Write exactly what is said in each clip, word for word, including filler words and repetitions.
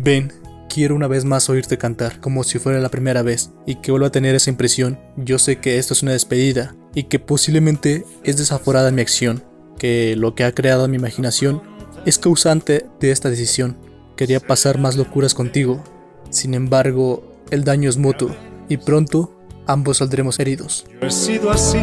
Ven, quiero una vez más oírte cantar, como si fuera la primera vez, y que vuelva a tener esa impresión. Yo sé que esto es una despedida, y que posiblemente es desaforada mi acción, que lo que ha creado mi imaginación es causante de esta decisión. Quería pasar más locuras contigo, sin embargo, el daño es mutuo, y pronto ambos saldremos heridos. Yo he sido así,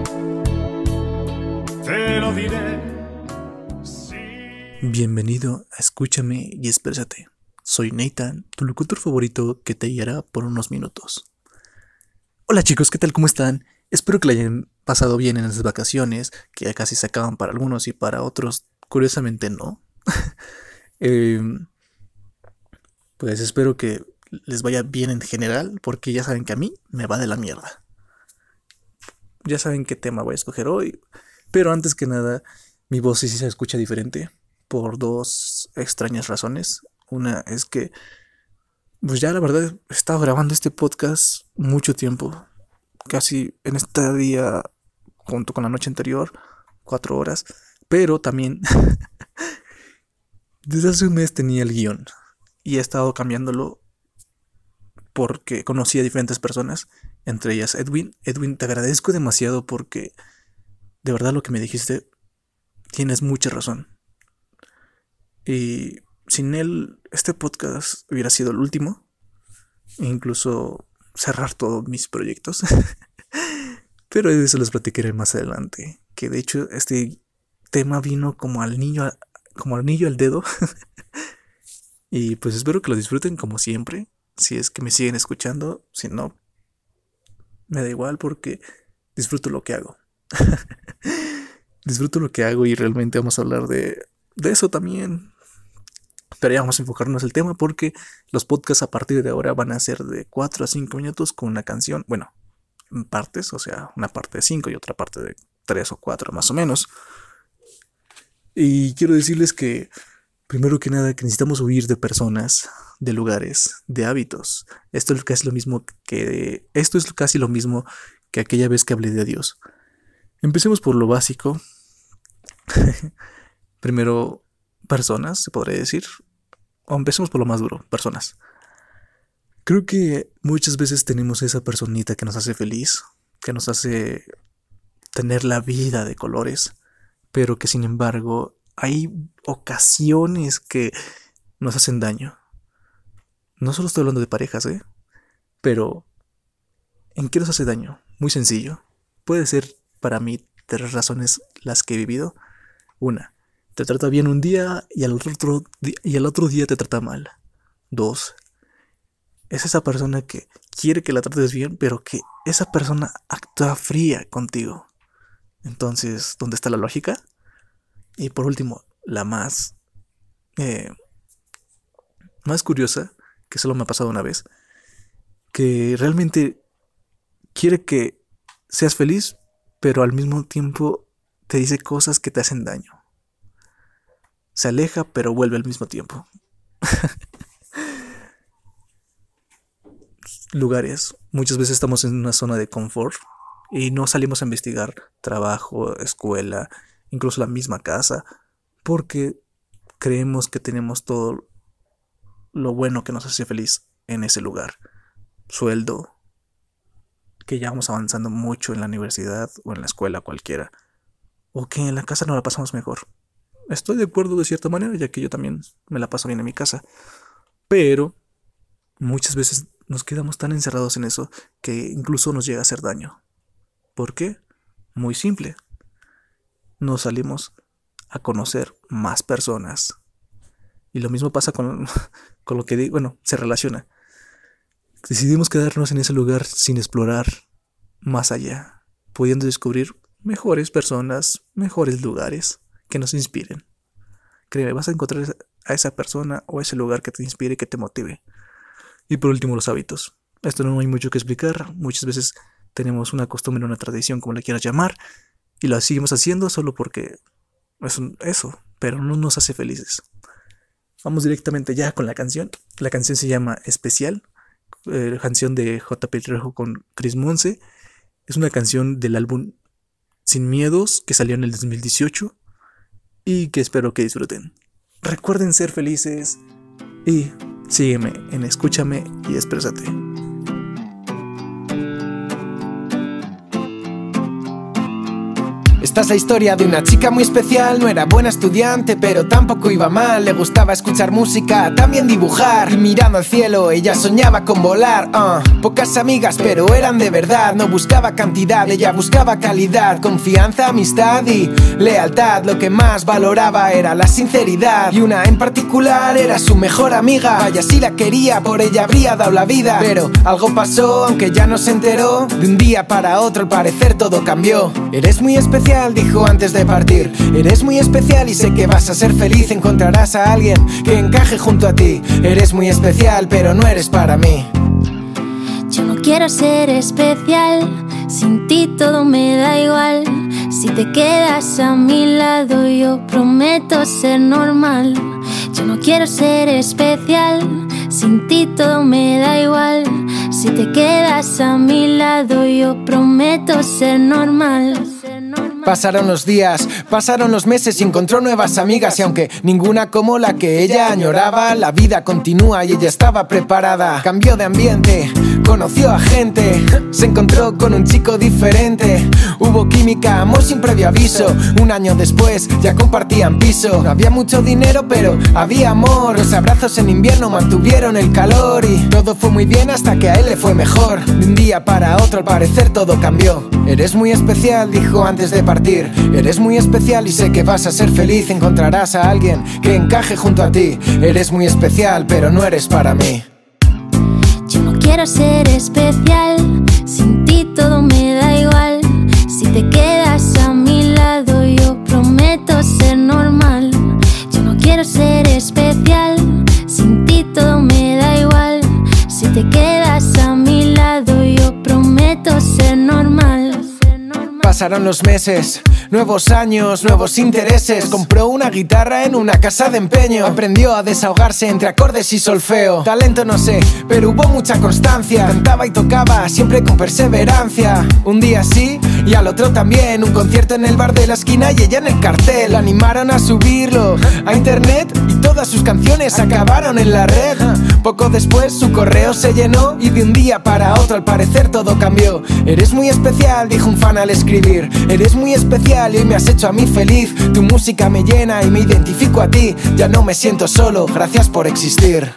te lo diré. Sí. Bienvenido a Escúchame y Exprésate. Soy Nathan, tu locutor favorito que te guiará por unos minutos. Hola chicos, ¿qué tal? ¿Cómo están? Espero que la hayan pasado bien en las vacaciones, que ya casi se acaban para algunos y para otros, curiosamente no. eh, pues espero que les vaya bien en general, porque ya saben que a mí me va de la mierda. Ya saben qué tema voy a escoger hoy, pero antes que nada, mi voz sí se escucha diferente por dos extrañas razones. Una es que, pues ya la verdad, he estado grabando este podcast mucho tiempo, casi en este día, junto con la noche anterior, cuatro horas, pero también desde hace un mes tenía el guión y he estado cambiándolo porque conocí a diferentes personas, entre ellas Edwin. Edwin, te agradezco demasiado porque de verdad lo que me dijiste, tienes mucha razón. Y sin él, este podcast hubiera sido el último, e incluso cerrar todos mis proyectos. Pero de eso les platicaré más adelante. Que de hecho este tema vino como al niño, como al niño al dedo. Y pues espero que lo disfruten como siempre. Si es que me siguen escuchando, si no, me da igual porque disfruto lo que hago. Disfruto lo que hago y realmente vamos a hablar de, de eso también. Pero ya vamos a enfocarnos en el tema porque los podcasts a partir de ahora van a ser de cuatro a cinco minutos con una canción. Bueno, en partes, o sea, una parte de cinco y otra parte de tres o cuatro más o menos. Y quiero decirles que, primero que nada, que necesitamos huir de personas, de lugares, de hábitos. Esto es casi lo mismo que... Esto es casi lo mismo que aquella vez que hablé de Dios. Empecemos por lo básico. Primero, personas, se podría decir. O empecemos por lo más duro, personas. Creo que muchas veces tenemos esa personita que nos hace feliz, que nos hace tener la vida de colores, pero que sin embargo hay ocasiones que nos hacen daño. No solo estoy hablando de parejas, ¿eh? Pero ¿en qué nos hace daño? Muy sencillo. Puede ser para mí tres razones las que he vivido. Una, te trata bien un día y al otro, y al otro día te trata mal. Dos, es esa persona que quiere que la trates bien, pero que esa persona actúa fría contigo. Entonces, ¿dónde está la lógica? Y por último, la más, eh, más curiosa, que solo me ha pasado una vez, que realmente quiere que seas feliz, pero al mismo tiempo te dice cosas que te hacen daño. Se aleja, pero vuelve al mismo tiempo. Lugares. Muchas veces estamos en una zona de confort y no salimos a investigar trabajo, escuela, incluso la misma casa, porque creemos que tenemos todo lo bueno que nos hace feliz en ese lugar. Sueldo, que ya vamos avanzando mucho en la universidad o en la escuela cualquiera, o que en la casa nos la pasamos mejor. Estoy de acuerdo de cierta manera, ya que yo también me la paso bien en mi casa, pero muchas veces nos quedamos tan encerrados en eso que incluso nos llega a hacer daño. ¿Por qué? Muy simple. Nos salimos a conocer más personas. Y lo mismo pasa con, con lo que digo, bueno, se relaciona. Decidimos quedarnos en ese lugar sin explorar más allá, pudiendo descubrir mejores personas, mejores lugares que nos inspiren. Créeme, vas a encontrar a esa persona o a ese lugar que te inspire y que te motive. Y por último, los hábitos. Esto no hay mucho que explicar. Muchas veces tenemos una costumbre, una tradición, como la quieras llamar, y la seguimos haciendo solo porque es un, eso, pero no nos hace felices. Vamos directamente ya con la canción. La canción se llama Especial, eh, canción de J P Trejo con Chris Monse. Es una canción del álbum Sin Miedos, que salió en el dos mil dieciocho y que espero que disfruten. Recuerden ser felices y Sígueme en Escúchame y Exprésate. Esta es la historia de una chica muy especial. No era buena estudiante, pero tampoco iba mal. Le gustaba escuchar música, también dibujar. Y mirando al cielo, ella soñaba con volar. uh. Pocas amigas, pero eran de verdad. No buscaba cantidad, ella buscaba calidad. Confianza, amistad y lealtad. Lo que más valoraba era la sinceridad. Y una en particular era su mejor amiga. Vaya, si la quería, por ella habría dado la vida. Pero algo pasó, aunque ya no se enteró. De un día para otro, al parecer todo cambió. Eres muy especial, dijo antes de partir. Eres muy especial y sé que vas a ser feliz. Encontrarás a alguien que encaje junto a ti. Eres muy especial, pero no eres para mí. Yo no quiero ser especial, sin ti todo me da igual. Si te quedas a mi lado yo prometo ser normal. Yo no quiero ser especial, sin ti todo me da igual. Si te quedas a mi lado yo prometo ser normal. Pasaron los días, pasaron los meses y encontró nuevas amigas. Y aunque ninguna como la que ella añoraba, la vida continúa y ella estaba preparada. Cambió de ambiente, conoció a gente, se encontró con un chico diferente. Hubo química, amor sin previo aviso. Un año después ya compartían piso. No había mucho dinero pero había amor. Los abrazos en invierno mantuvieron el calor. Y todo fue muy bien hasta que a él le fue mejor. De un día para otro al parecer todo cambió. Eres muy especial, dijo antes de partir. Eres muy especial y sé que vas a ser feliz. Encontrarás a alguien que encaje junto a ti. Eres muy especial, pero no eres para mí. Yo no quiero ser especial, sin ti todo me da igual. Si te quedas a mi lado yo prometo ser normal. Yo no quiero ser especial, sin ti todo me da igual. Si te quedas a mi lado yo prometo ser normal. Pasaron los meses, nuevos años, nuevos intereses. Compró una guitarra en una casa de empeño. Aprendió a desahogarse entre acordes y solfeo. Talento no sé, pero hubo mucha constancia. Cantaba y tocaba, siempre con perseverancia. Un día sí, y al otro también. Un concierto en el bar de la esquina y ella en el cartel. La animaron a subirlo a internet y todas sus canciones acabaron en la red. Poco después su correo se llenó y de un día para otro al parecer todo cambió. Eres muy especial, dijo un fan al escribir. Eres muy especial y hoy me has hecho a mí feliz. Tu música me llena y me identifico a ti. Ya no me siento solo, gracias por existir.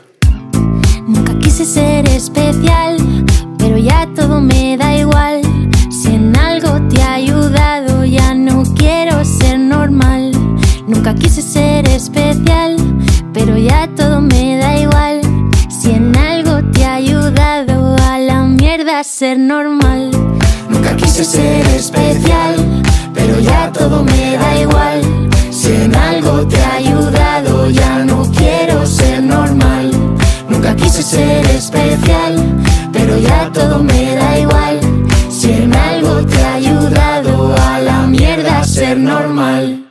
Nunca quise ser especial, pero ya todo me da igual. Si en algo te ha ayudado ya no quiero ser normal. Nunca quise ser especial, pero ya todo me da igual. Si en algo te ha ayudado a la mierda ser normal. Nunca quise ser especial, pero ya todo me da igual. Si en algo te ha ayudado ya no quiero ser normal. Nunca quise ser especial, pero ya todo me da igual. Si en algo te ha ayudado a la mierda ser normal.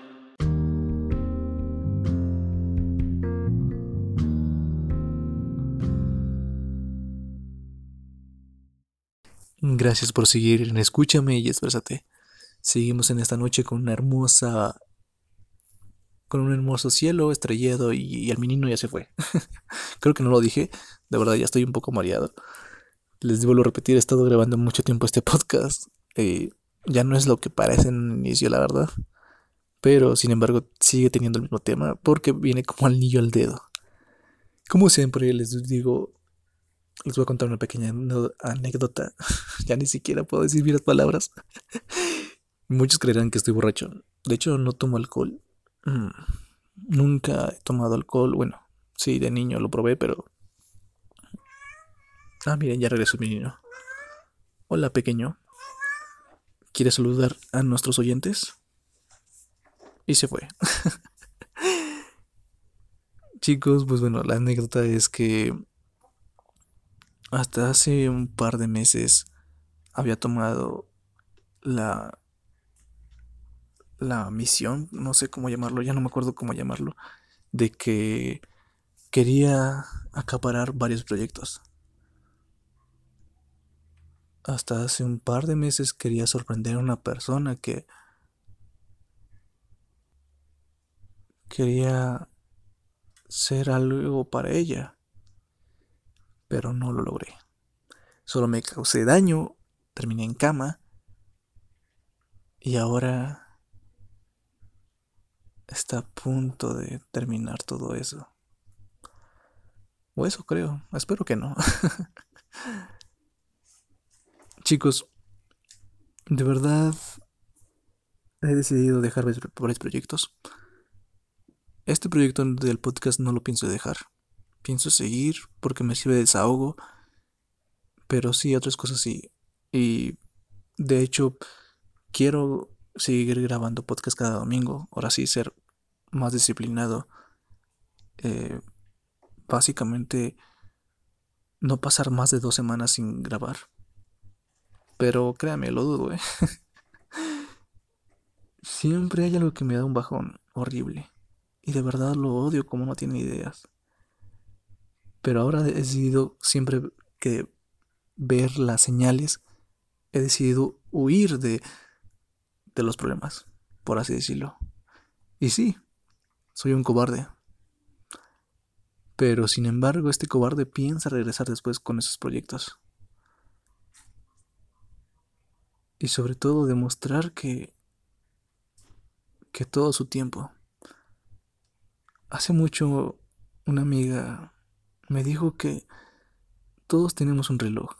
Gracias por seguir en Escúchame y Exprésate. Seguimos en esta noche con una hermosa, con un hermoso cielo estrellado y, y el menino ya se fue. Creo que no lo dije, de verdad ya estoy un poco mareado. Les vuelvo a repetir, he estado grabando mucho tiempo este podcast. Eh, ya no es lo que parece en un inicio, la verdad. Pero sin embargo sigue teniendo el mismo tema porque viene como anillo al dedo. Como siempre les digo, les voy a contar una pequeña anécdota. Ya ni siquiera puedo decir bien las palabras. Muchos creerán que estoy borracho. De hecho, no tomo alcohol. Mm, Nunca he tomado alcohol. Bueno, sí, de niño lo probé, pero... Ah, miren, ya regresó mi niño. Hola, pequeño. ¿Quieres saludar a nuestros oyentes? Y se fue. Chicos, pues bueno, la anécdota es que... hasta hace un par de meses había tomado la la misión, no sé cómo llamarlo, ya no me acuerdo cómo llamarlo, de que quería acaparar varios proyectos. Hasta hace un par de meses quería sorprender a una persona que quería ser algo para ella. pero no lo logré. Solo me causé daño, terminé en cama y ahora está a punto de terminar todo eso. O eso creo, espero que no. Chicos, de verdad he decidido dejar varios proyectos. Este proyecto del podcast no lo pienso dejar. Pienso seguir porque me sirve de desahogo, pero sí, otras cosas sí. Y de hecho, quiero seguir grabando podcast cada domingo. Ahora sí, ser más disciplinado. Eh, básicamente, no pasar más de dos semanas sin grabar. Pero créame, lo dudo, ¿eh? Siempre hay algo que me da un bajón horrible. Y de verdad lo odio como no tiene ideas. Pero ahora he decidido siempre que ver las señales, he decidido huir de, de los problemas, por así decirlo. Y sí, soy un cobarde. Pero sin embargo, este cobarde piensa regresar después con esos proyectos. Y sobre todo demostrar que, que todo su tiempo. Hace mucho una amiga me dijo que todos tenemos un reloj.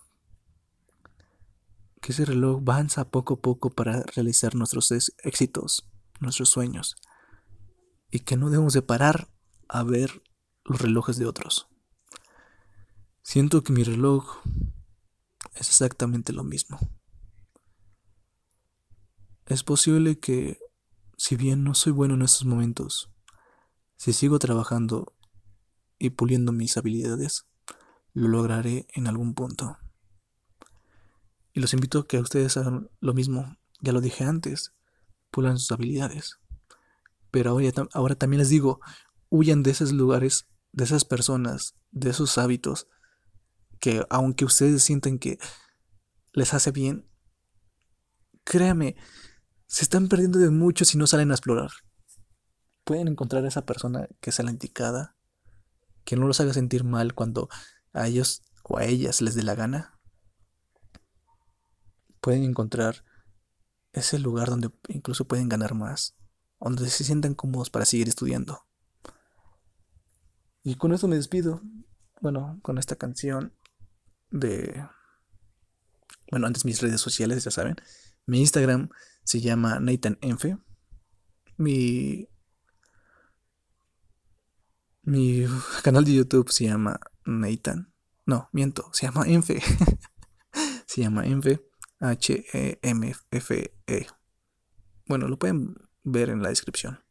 Que ese reloj avanza poco a poco para realizar nuestros éxitos, nuestros sueños. Y que no debemos de parar a ver los relojes de otros. Siento que mi reloj es exactamente lo mismo. Es posible que, si bien no soy bueno en estos momentos, si sigo trabajando y puliendo mis habilidades, lo lograré en algún punto. Y los invito a que ustedes hagan lo mismo. Ya lo dije antes, pulan sus habilidades. Pero ahora, ahora también les digo, huyan de esos lugares, de esas personas, de esos hábitos, que aunque ustedes sientan que les hace bien, créanme, se están perdiendo de mucho si no salen a explorar. Pueden encontrar a esa persona que sea la indicada, que no los haga sentir mal cuando a ellos o a ellas les dé la gana. Pueden encontrar ese lugar donde incluso pueden ganar más, donde se sientan cómodos para seguir estudiando. Y con esto me despido. Bueno, con esta canción de... Bueno, antes mis redes sociales, ya saben. Mi Instagram se llama Nathan Enfe. Mi... Mi canal de YouTube se llama Nathan. No, miento, se llama Enfe. Se llama Enfe. H E M F E. Bueno, lo pueden ver en la descripción.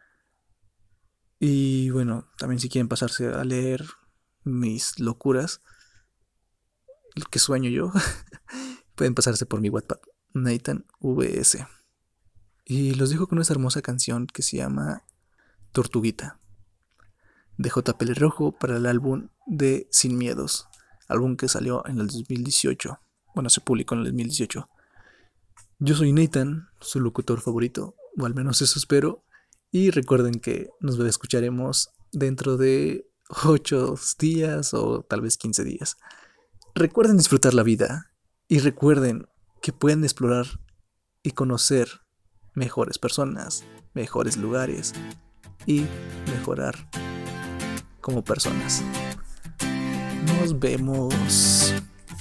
Y bueno, también si quieren pasarse a leer mis locuras, lo que sueño yo, pueden pasarse por mi WhatsApp, Nathan V S. Y los dejo con esta hermosa canción que se llama Tortuguita, de J. Pelirrojo, para el álbum de Sin Miedos, álbum que salió en el dos mil dieciocho. Bueno, se publicó en el dos mil dieciocho. Yo soy Nathan, su locutor favorito, o al menos eso espero. Y recuerden que nos escucharemos dentro de ocho días o tal vez quince días. Recuerden disfrutar la vida y recuerden que pueden explorar y conocer mejores personas, mejores lugares y mejorar como personas. Nos vemos.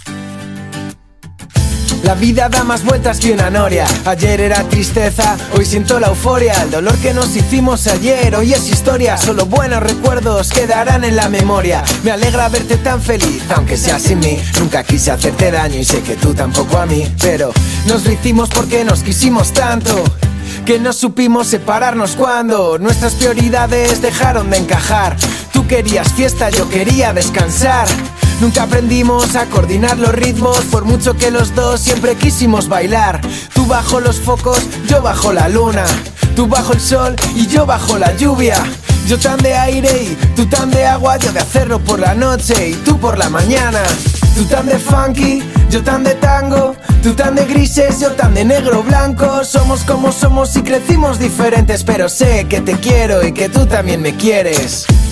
La vida da más vueltas que una noria. Ayer era tristeza, hoy siento la euforia. El dolor que nos hicimos ayer, hoy es historia. Solo buenos recuerdos quedarán en la memoria. Me alegra verte tan feliz, aunque sea sin mí. Nunca quise hacerte daño y sé que tú tampoco a mí. Pero nos lo hicimos porque nos quisimos tanto, que no supimos separarnos cuando nuestras prioridades dejaron de encajar. Tú querías fiesta, yo quería descansar. Nunca aprendimos a coordinar los ritmos, por mucho que los dos siempre quisimos bailar. Tú bajo los focos, yo bajo la luna. Tú bajo el sol y yo bajo la lluvia. Yo tan de aire y tú tan de agua. Yo de hacerlo por la noche y tú por la mañana. Tú tan de funky, yo tan de tango. Tú tan de grises, yo tan de negro blanco. Somos como somos y crecimos diferentes, pero sé que te quiero y que tú también me quieres.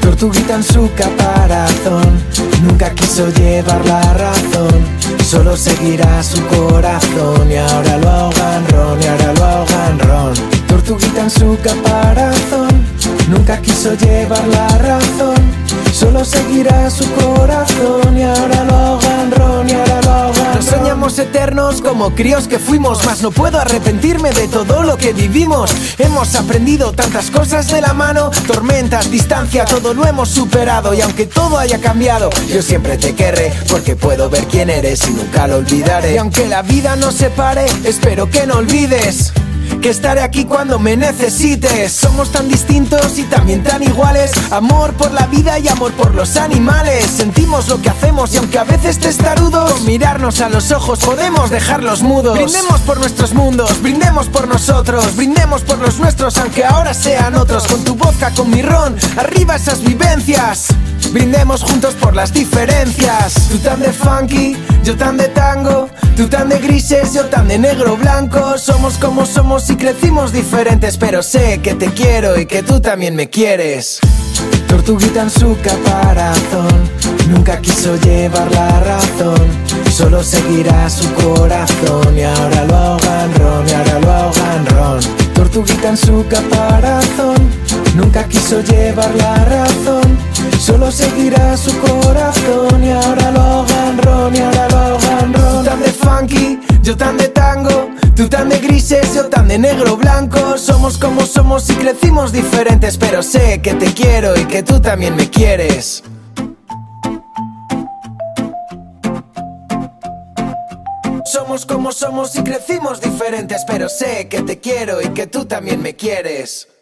Tortuguita en su caparazón, nunca quiso llevar la razón, solo seguirá su corazón. Y ahora lo ahogan ron, y ahora lo ahogan ron. Tortuguita en su caparazón, nunca quiso llevar la razón, solo seguirá su corazón. Y ahora lo ahogan ron, y ahora lo ahogan ron. Nos soñamos eternos como críos que fuimos, mas no puedo arrepentirme de todo lo que vivimos. Hemos aprendido tantas cosas de la mano, tormentas, distancia, todo lo hemos superado. Y aunque todo haya cambiado, yo siempre te querré, porque puedo ver quién eres y nunca lo olvidaré. Y aunque la vida nos separe, espero que no olvides que estaré aquí cuando me necesites. Somos tan distintos y también tan iguales, amor por la vida y amor por los animales. Sentimos lo que hacemos y aunque a veces testarudos, con mirarnos a los ojos podemos dejarlos mudos. Brindemos por nuestros mundos, brindemos por nosotros, brindemos por los nuestros aunque ahora sean otros. Con tu vodka, con mi ron, arriba esas vivencias. Brindemos juntos por las diferencias. Tú tan de funky, yo tan de tango, tú tan de grises, yo tan de negro blanco. Somos como somos y crecimos diferentes, pero sé que te quiero y que tú también me quieres. Tortuguita en su caparazón, nunca quiso llevar la razón, solo seguirá su corazón. Y ahora lo ahogan ron, y ahora lo ahogan ron. Tortuguita en su caparazón, nunca quiso llevar la razón, solo seguirá su corazón. Y ahora lo ahogan ron, y ahora lo ahogan ron. Tú tan de funky, yo tan de tango, tú tan de grises, yo tan de negro blanco. Somos como somos y crecimos diferentes, pero sé que te quiero y que tú también me quieres. Somos como somos y crecimos diferentes, pero sé que te quiero y que tú también me quieres.